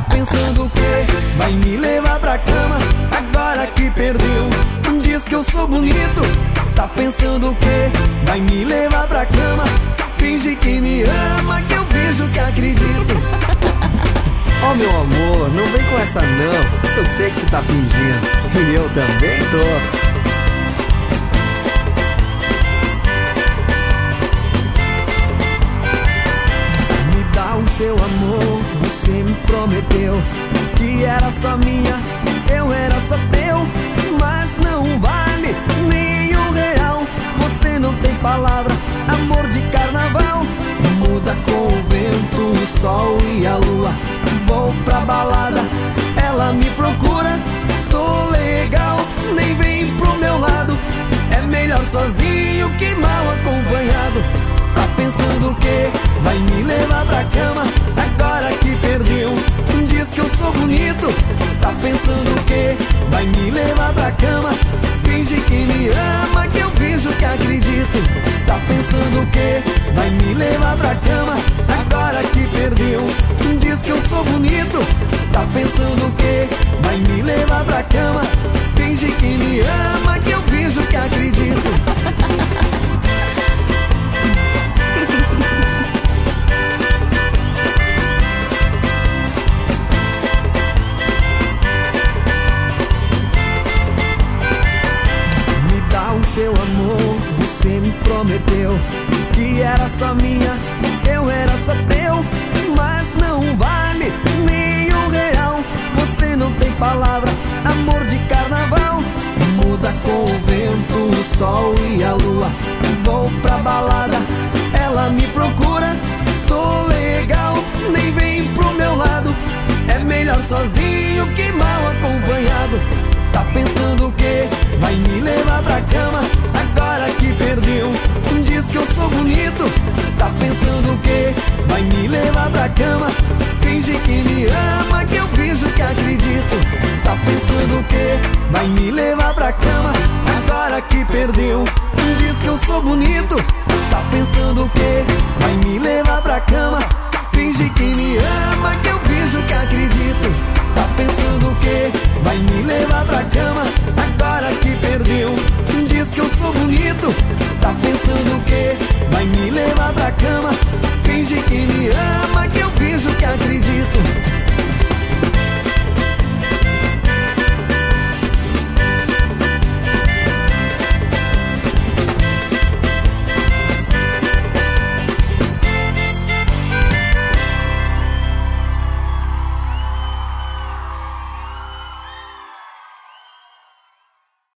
pensando o quê? Vai me levar pra cama agora que perdeu. Diz que eu sou bonito. Tá pensando o quê? Vai me levar pra cama. Finge que me ama, que eu vejo que acredito. Oh meu amor, não vem com essa não. Eu sei que você tá fingindo. E eu também tô. O seu amor, você me prometeu que era só minha, eu era só teu. Mas não vale nem R$1. Você não tem palavra, amor de carnaval. Muda com o vento, o sol e a lua. Vou pra balada, ela me procura. Tô legal, nem vem pro meu lado. É melhor sozinho que mal acompanhado. Tá pensando o quê? Vai me levar pra cama agora que perdeu. Diz que eu sou bonito. Tá pensando o quê? Vai me levar pra cama. Finge que me ama, que eu vejo que acredito. Tá pensando o quê? Vai me levar pra cama agora que perdeu. Diz que eu sou bonito. Tá pensando o quê? Vai me levar pra cama. Finge que me ama, que eu vejo que acredito. Seu amor, você me prometeu que era só minha, eu era só teu. Mas não vale nem R$1. Você não tem palavra, amor de carnaval. Muda com o vento, o sol e a lua. Vou pra balada, ela me procura. Tô legal, nem vem pro meu lado. É melhor sozinho que mal acompanhado. Tá pensando o quê? Vai me levar pra cama agora que perdeu. Diz que eu sou bonito. Tá pensando o quê? Vai me levar pra cama. Finge que me ama, que eu vejo que acredito. Tá pensando o quê? Vai me levar pra cama agora que perdeu. Diz que eu sou bonito. Tá pensando o quê? Vai me levar pra cama. Finge que me ama, que eu vejo que acredito. Tá pensando o quê? Vai me levar pra cama agora que perdeu. Diz que eu sou bonito. Tá pensando o quê? Vai me levar pra cama. Finge que me ama.